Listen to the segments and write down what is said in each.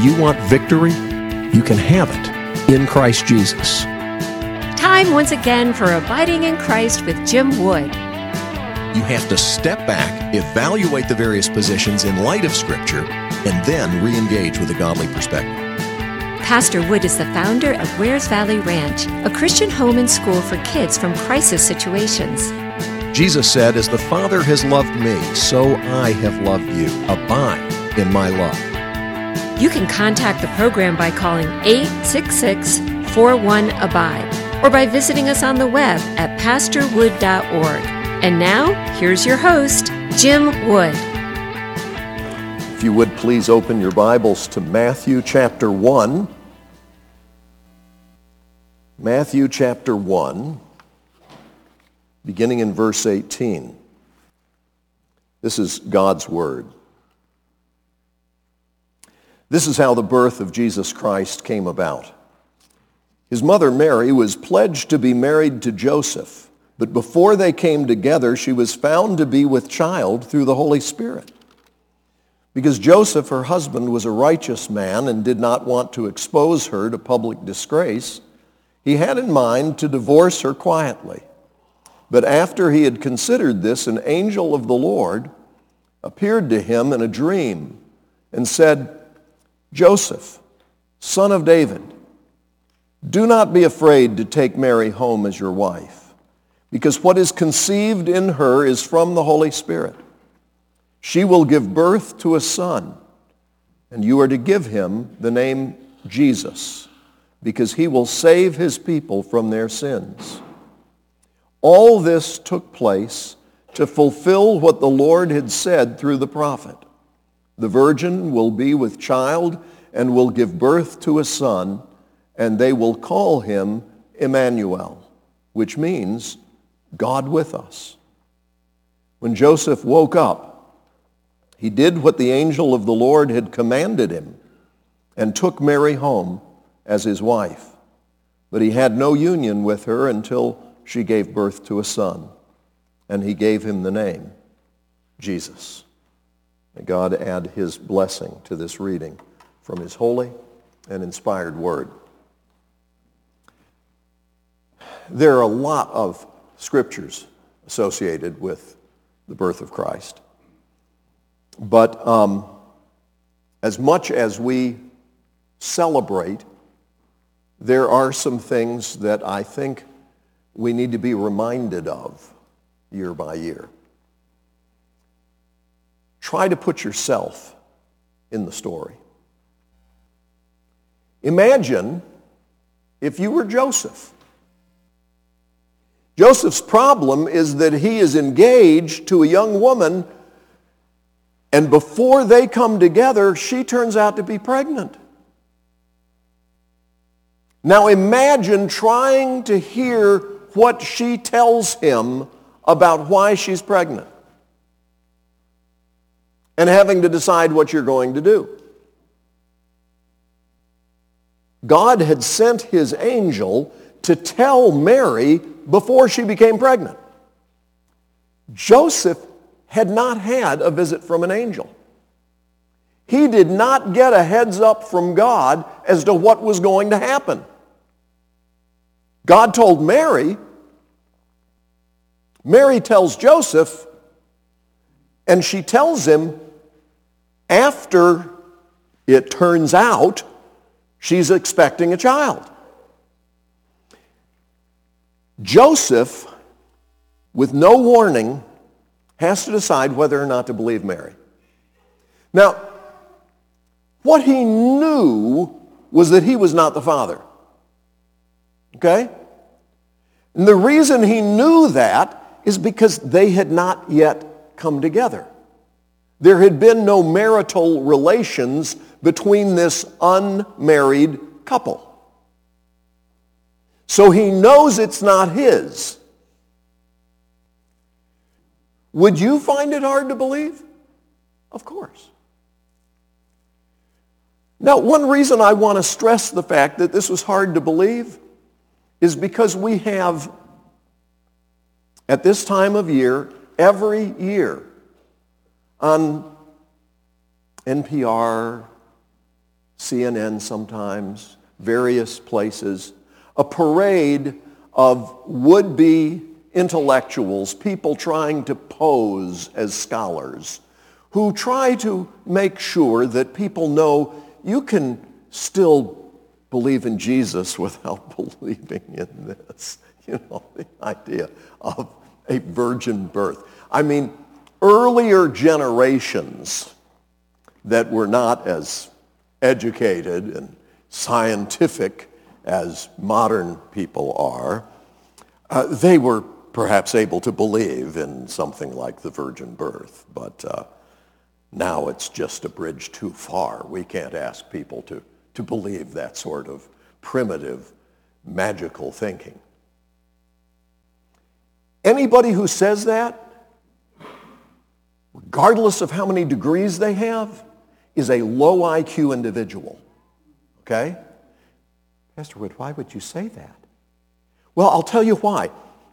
you want victory? You can have it in Christ Jesus. Time once again for Abiding in Christ with Jim Wood. You have to step back, evaluate the various positions in light of Scripture, and then re-engage with a godly perspective. Pastor Wood is the founder of Wares Valley Ranch, a Christian home and school for kids from crisis situations. Jesus said, "As the Father has loved me, so I have loved you. Abide in my love." You can contact the program by calling 866-41-ABIDE or by visiting us on the web at pastorwood.org. And now, here's your host, Jim Wood. If you would please open your Bibles to Matthew chapter 1. Matthew chapter 1, beginning in verse 18. This is God's Word. This is how the birth of Jesus Christ came about. His mother Mary was pledged to be married to Joseph, but before they came together, she was found to be with child through the Holy Spirit. Because Joseph, her husband, was a righteous man and did not want to expose her to public disgrace, he had in mind to divorce her quietly. But after he had considered this, an angel of the Lord appeared to him in a dream and said, "Joseph, son of David, do not be afraid to take Mary home as your wife, because what is conceived in her is from the Holy Spirit. She will give birth to a son, and you are to give him the name Jesus, because he will save his people from their sins." All this took place to fulfill what the Lord had said through the prophet. "The virgin will be with child and will give birth to a son, and they will call him Emmanuel," which means God with us. When Joseph woke up, he did what the angel of the Lord had commanded him and took Mary home as his wife. But he had no union with her until she gave birth to a son, and he gave him the name Jesus. May God add his blessing to this reading from his holy and inspired word. There are a lot of scriptures associated with the birth of Christ. But as much as we celebrate, there are some things that I think we need to be reminded of year by year. Try to put yourself in the story. Imagine if you were Joseph. Joseph's problem is that he is engaged to a young woman, and before they come together, she turns out to be pregnant. Now imagine trying to hear what she tells him about why she's pregnant, and having to decide what you're going to do. God had sent his angel to tell Mary before she became pregnant. Joseph had not had a visit from an angel. He did not get a heads up from God as to what was going to happen. God told Mary. Mary tells Joseph, and she tells him after it turns out she's expecting a child. Joseph, with no warning, has to decide whether or not to believe Mary. Now, what he knew was that he was not the father. Okay? And the reason he knew that is because they had not yet come together. There had been no marital relations between this unmarried couple. So he knows it's not his. Would you find it hard to believe? Of course. Now, one reason I want to stress the fact that this was hard to believe is because we have, at this time of year, every year on NPR, CNN sometimes, various places, a parade of would-be intellectuals, people trying to pose as scholars, who try to make sure that people know you can still believe in Jesus without believing in this. You know, the idea of a virgin birth. I mean, earlier generations that were not as educated and scientific as modern people are, they were perhaps able to believe in something like the virgin birth, but now it's just a bridge too far. We can't ask people to believe that sort of primitive, magical thinking. Anybody who says that, regardless of how many degrees they have, is a low IQ individual. Okay? Pastor Wood, why would you say that? Well, I'll tell you why.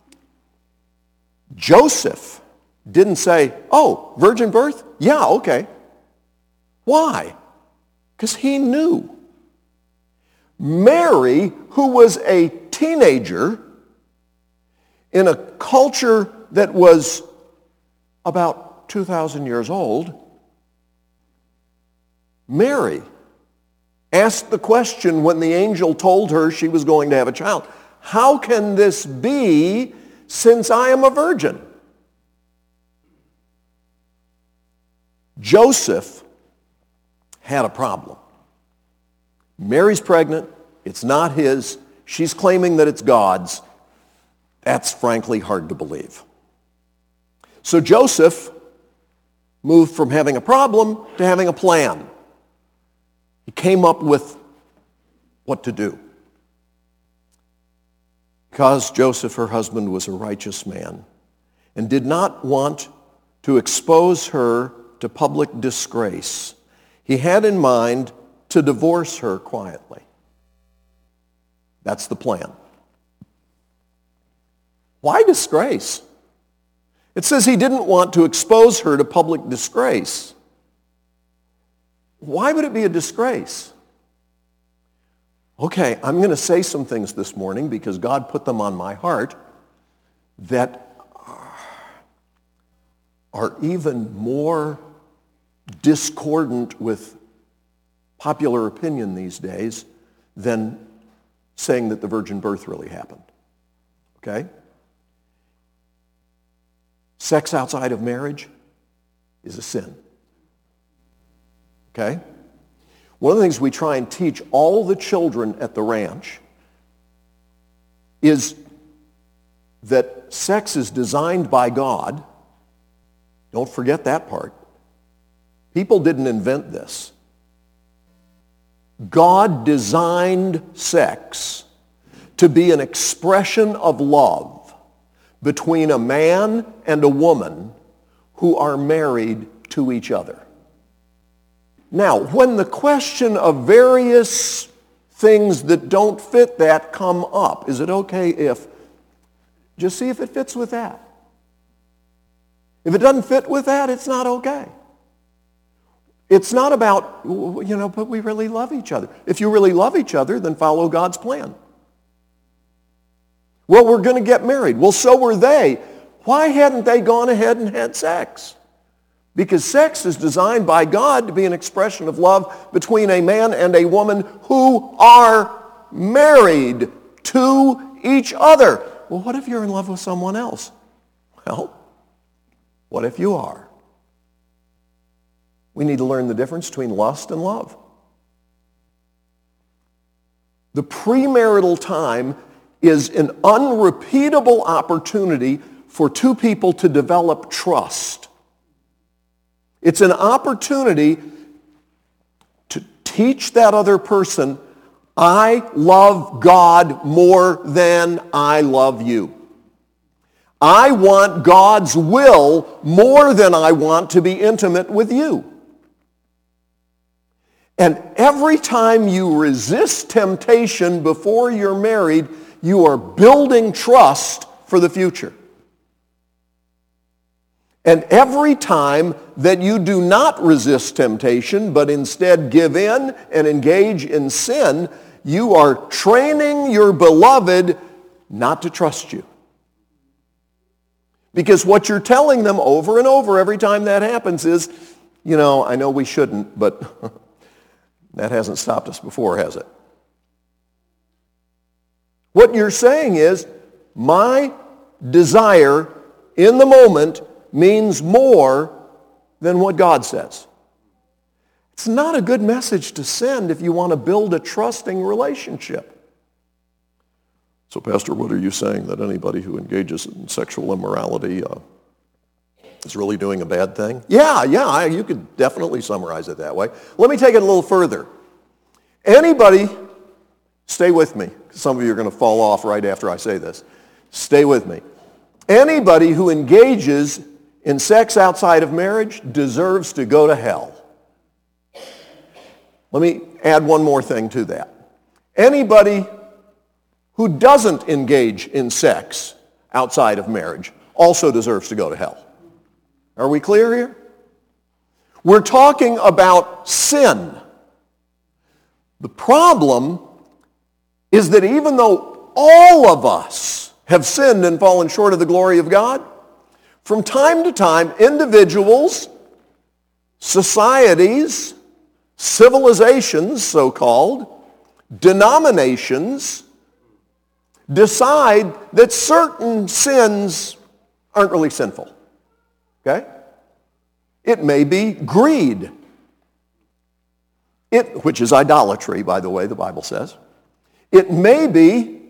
Joseph didn't say, oh, virgin birth? Yeah, okay. Why? Because he knew. Mary, who was a teenager in a culture that was about 2,000 years old, Mary asked the question when the angel told her she was going to have a child, how can this be since I am a virgin? Joseph had a problem. Mary's pregnant. It's not his. She's claiming that it's God's. That's frankly hard to believe. So Joseph moved from having a problem to having a plan. He came up with what to do. Because Joseph, her husband, was a righteous man and did not want to expose her to public disgrace, he had in mind to divorce her quietly. That's the plan. Why disgrace? It says he didn't want to expose her to public disgrace. Why would it be a disgrace? Okay, I'm going to say some things this morning because God put them on my heart that are even more discordant with popular opinion these days than saying that the virgin birth really happened. Okay? Sex outside of marriage is a sin. Okay? One of the things we try and teach all the children at the ranch is that sex is designed by God. Don't forget that part. People didn't invent this. God designed sex to be an expression of love between a man and a woman who are married to each other. Now, when the question of various things that don't fit that come up, is it okay if, just see if it fits with that. If it doesn't fit with that, it's not okay. It's not about, but we really love each other. If you really love each other, then follow God's plan. Well, we're going to get married. Well, so were they. Why hadn't they gone ahead and had sex? Because sex is designed by God to be an expression of love between a man and a woman who are married to each other. Well, what if you're in love with someone else? Well, what if you are? We need to learn the difference between lust and love. The premarital time is an unrepeatable opportunity for two people to develop trust. It's an opportunity to teach that other person, I love God more than I love you. I want God's will more than I want to be intimate with you. And every time you resist temptation before you're married, you are building trust for the future. And every time that you do not resist temptation, but instead give in and engage in sin, you are training your beloved not to trust you. Because what you're telling them over and over every time that happens is, I know we shouldn't, but that hasn't stopped us before, has it? What you're saying is, my desire in the moment means more than what God says. It's not a good message to send if you want to build a trusting relationship. So, Pastor, what are you saying? That anybody who engages in sexual immorality is really doing a bad thing? Yeah, you could definitely summarize it that way. Let me take it a little further. Anybody, stay with me. Some of you are going to fall off right after I say this. Stay with me. Anybody who engages in sex outside of marriage deserves to go to hell. Let me add one more thing to that. Anybody who doesn't engage in sex outside of marriage also deserves to go to hell. Are we clear here? We're talking about sin. The problem is that even though all of us have sinned and fallen short of the glory of God, from time to time, individuals, societies, civilizations, so-called, denominations, decide that certain sins aren't really sinful. Okay? It may be greed, which is idolatry, by the way, the Bible says. It may be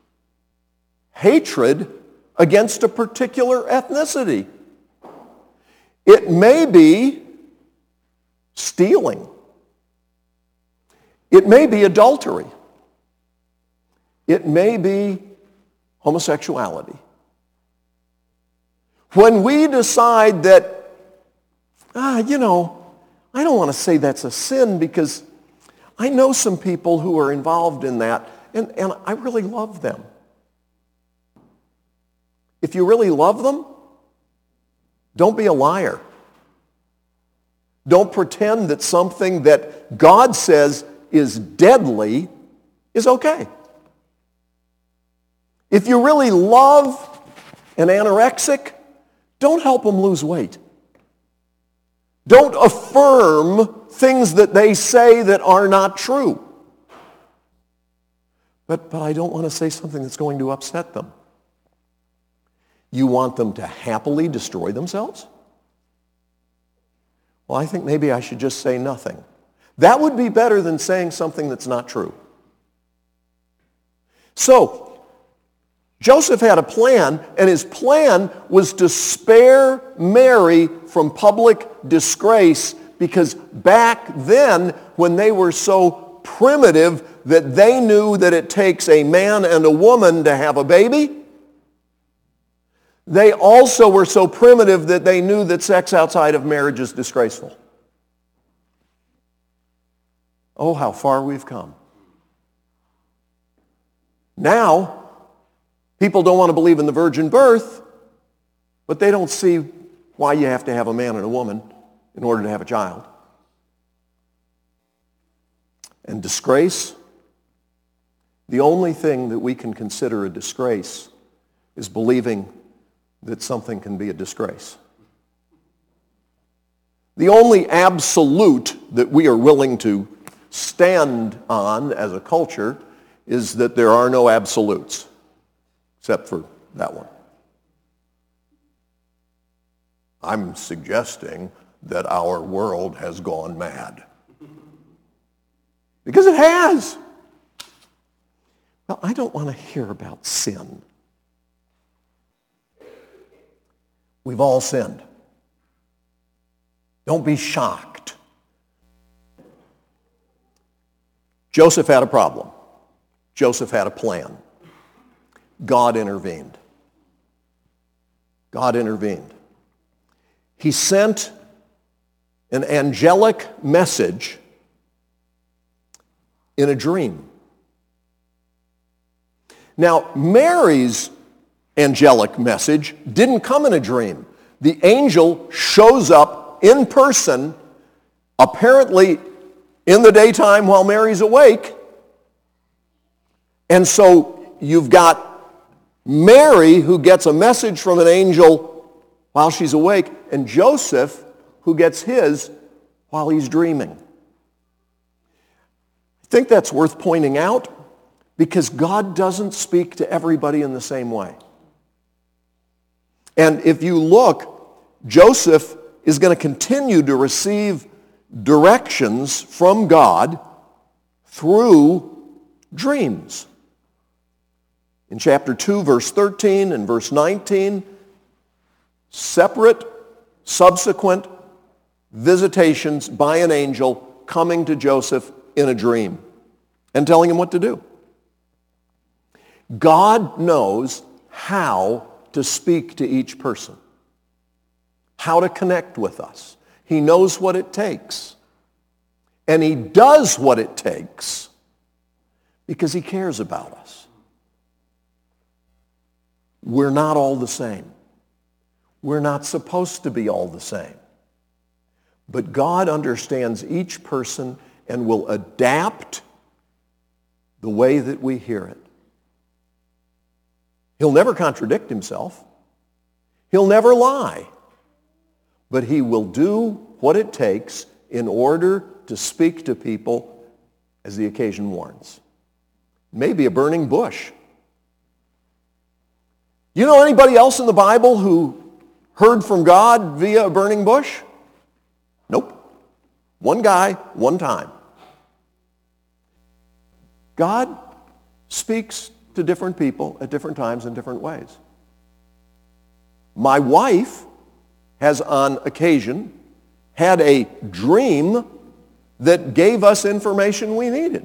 hatred against a particular ethnicity. It may be stealing. It may be adultery. It may be homosexuality. When we decide that, I don't want to say that's a sin because I know some people who are involved in that, and I really love them. If you really love them, don't be a liar. Don't pretend that something that God says is deadly is okay. If you really love an anorexic, don't help them lose weight. Don't affirm things that they say that are not true. But I don't want to say something that's going to upset them. You want them to happily destroy themselves? Well, I think maybe I should just say nothing. That would be better than saying something that's not true. So, Joseph had a plan, and his plan was to spare Mary from public disgrace because back then, when they were so primitive that they knew that it takes a man and a woman to have a baby, they also were so primitive that they knew that sex outside of marriage is disgraceful. Oh, how far we've come. Now, people don't want to believe in the virgin birth, but they don't see why you have to have a man and a woman in order to have a child. And disgrace, the only thing that we can consider a disgrace is believing that something can be a disgrace. The only absolute that we are willing to stand on as a culture is that there are no absolutes, except for that one. I'm suggesting that our world has gone mad. Because it has. Well, I don't want to hear about sin. We've all sinned. Don't be shocked. Joseph had a problem. Joseph had a plan. God intervened. God intervened. He sent an angelic message in a dream. Now, Mary's angelic message didn't come in a dream. the angel shows up in person, apparently in the daytime while Mary's awake. And so you've got Mary who gets a message from an angel while she's awake, and Joseph who gets his while he's dreaming. I think that's worth pointing out because God doesn't speak to everybody in the same way. And if you look, Joseph is going to continue to receive directions from God through dreams. In chapter 2, verse 13 and verse 19, separate, subsequent visitations by an angel coming to Joseph in a dream and telling him what to do. God knows how to speak to each person, how to connect with us. He knows what it takes. And he does what it takes because he cares about us. We're not all the same. We're not supposed to be all the same. But God understands each person and will adapt the way that we hear it. He'll never contradict himself. He'll never lie. But he will do what it takes in order to speak to people as the occasion warrants. Maybe a burning bush. You know anybody else in the Bible who heard from God via a burning bush? Nope. One guy, one time. God speaks to different people at different times in different ways. My wife has on occasion had a dream that gave us information we needed.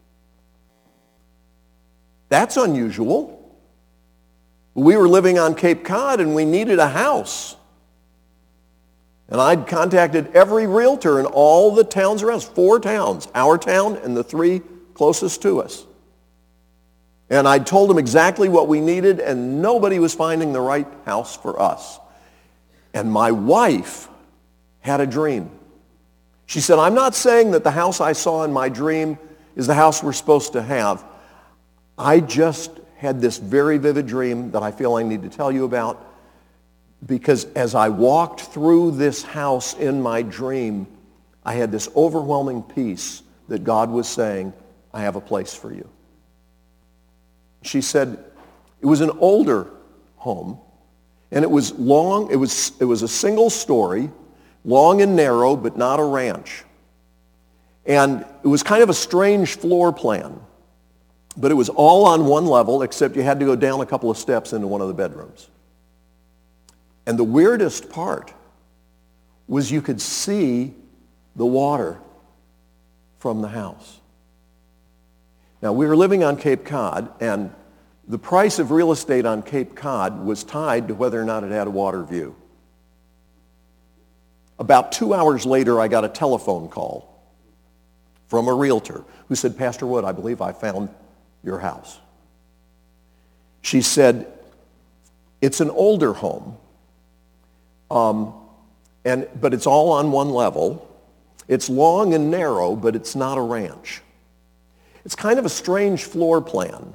That's unusual. We were living on Cape Cod and we needed a house. And I'd contacted every realtor in all the towns around us, 4 towns, our town and the 3 closest to us. And I told them exactly what we needed, and nobody was finding the right house for us. And my wife had a dream. She said, I'm not saying that the house I saw in my dream is the house we're supposed to have. I just had this very vivid dream that I feel I need to tell you about, because as I walked through this house in my dream, I had this overwhelming peace that God was saying, I have a place for you. She said it was an older home, and it was long. It was a single story, long and narrow, but not a ranch. And it was kind of a strange floor plan, but it was all on one level, except you had to go down a couple of steps into one of the bedrooms. And the weirdest part was you could see the water from the house. Now, we were living on Cape Cod, and the price of real estate on Cape Cod was tied to whether or not it had a water view. About 2 hours later, I got a telephone call from a realtor who said, Pastor Wood, I believe I found your house. She said, it's an older home, but it's all on one level. It's long and narrow, but it's not a ranch. It's kind of a strange floor plan.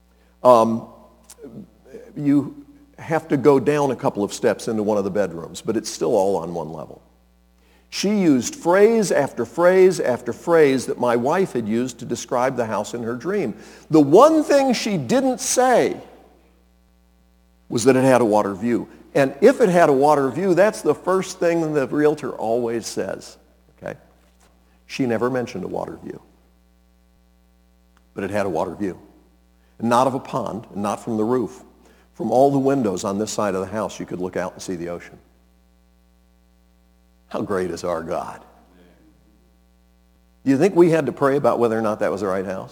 You have to go down a couple of steps into one of the bedrooms, but it's still all on one level. She used phrase after phrase after phrase that my wife had used to describe the house in her dream. The one thing she didn't say was that it had a water view. And if it had a water view, that's the first thing the realtor always says. Okay? She never mentioned a water view. But it had a water view. And not of a pond, and not from the roof. From all the windows on this side of the house, you could look out and see the ocean. How great is our God? Do you think we had to pray about whether or not that was the right house?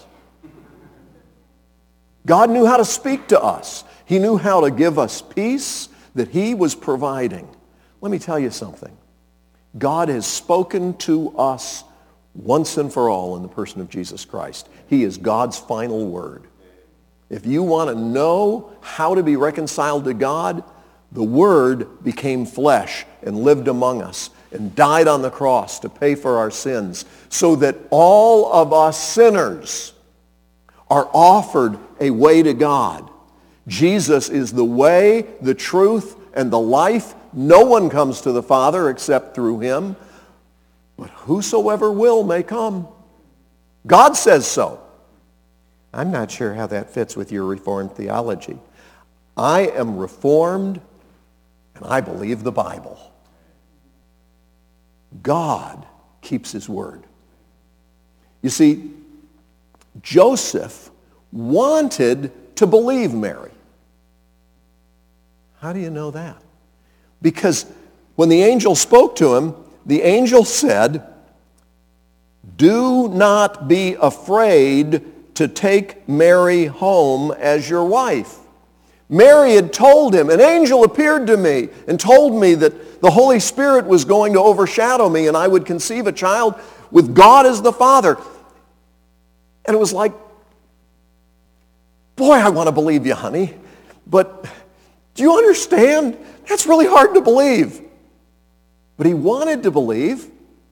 God knew how to speak to us. He knew how to give us peace that he was providing. Let me tell you something. God has spoken to us once and for all in the person of Jesus Christ. He is God's final word. If you want to know how to be reconciled to God, The Word became flesh and lived among us and died on the cross to pay for our sins so that all of us sinners are offered a way to God. Jesus is the way, the truth, and the life. No one comes to the Father except through him. But whosoever will may come. God says so. I'm not sure how that fits with your Reformed theology. I am Reformed, and I believe the Bible. God keeps his word. You see, Joseph wanted to believe Mary. How do you know that? Because when the angel spoke to him, the angel said, "Do not be afraid to take Mary home as your wife." Mary had told him, "An angel appeared to me and told me that the Holy Spirit was going to overshadow me and I would conceive a child with God as the Father." And it was like, boy, I want to believe you, honey. But do you understand? That's really hard to believe. But he wanted to believe.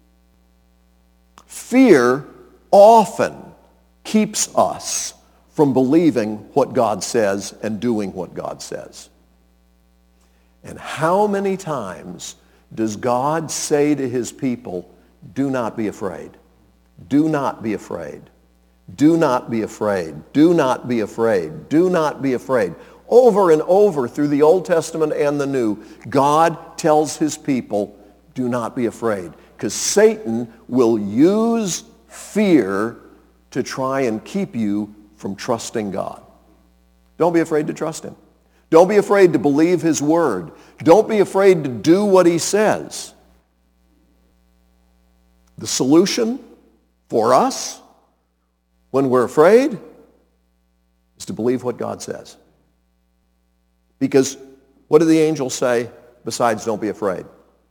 Fear often keeps us from believing what God says and doing what God says. And how many times does God say to his people, "Do not be afraid. Do not be afraid. Do not be afraid. Do not be afraid. Do not be afraid." Over and over through the Old Testament and the New, God tells his people, do not be afraid. Because Satan will use fear to try and keep you from trusting God. Don't be afraid to trust him. Don't be afraid to believe his word. Don't be afraid to do what he says. The solution for us when we're afraid is to believe what God says. Because what did the angel say besides don't be afraid?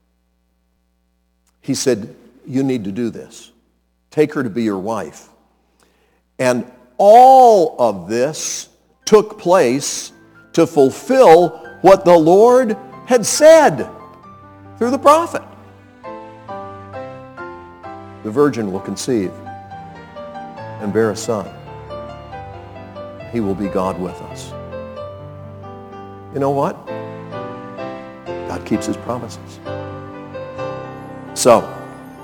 He said, you need to do this. Take her to be your wife. And all of this took place to fulfill what the Lord had said through the prophet. The virgin will conceive and bear a son. He will be God with us. You know what? God keeps his promises. So,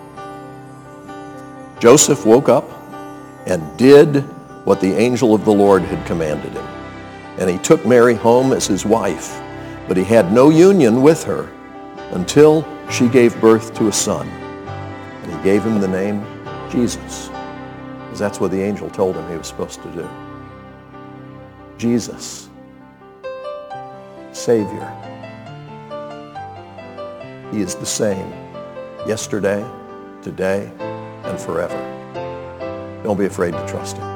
Joseph woke up and did what the angel of the Lord had commanded him. And he took Mary home as his wife, but he had no union with her until she gave birth to a son. And he gave him the name Jesus, because that's what the angel told him he was supposed to do. Jesus, Savior. He is the same yesterday, today, and forever. Don't be afraid to trust him.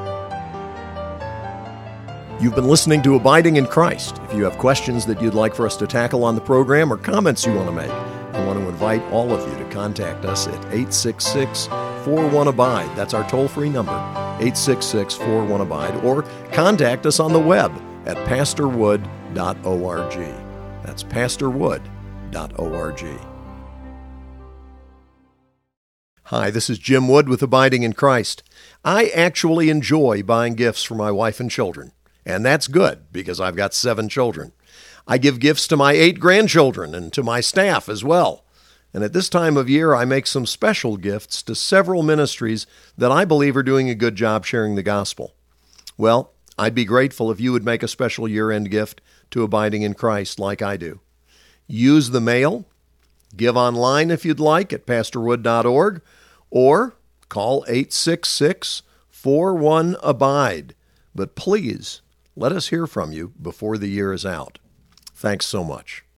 You've been listening to Abiding in Christ. If you have questions that you'd like for us to tackle on the program or comments you want to make, I want to invite all of you to contact us at 866-41-ABIDE. That's our toll-free number, 866-41-ABIDE, or contact us on the web at pastorwood.org. That's pastorwood.org. Hi, this is Jim Wood with Abiding in Christ. I actually enjoy buying gifts for my wife and children, and that's good because I've got 7 children. I give gifts to my 8 grandchildren and to my staff as well. And at this time of year, I make some special gifts to several ministries that I believe are doing a good job sharing the gospel. Well, I'd be grateful if you would make a special year-end gift to Abiding in Christ like I do. Use the mail, give online if you'd like at pastorwood.org, or call 866-41-ABIDE. But please, let us hear from you before the year is out. Thanks so much.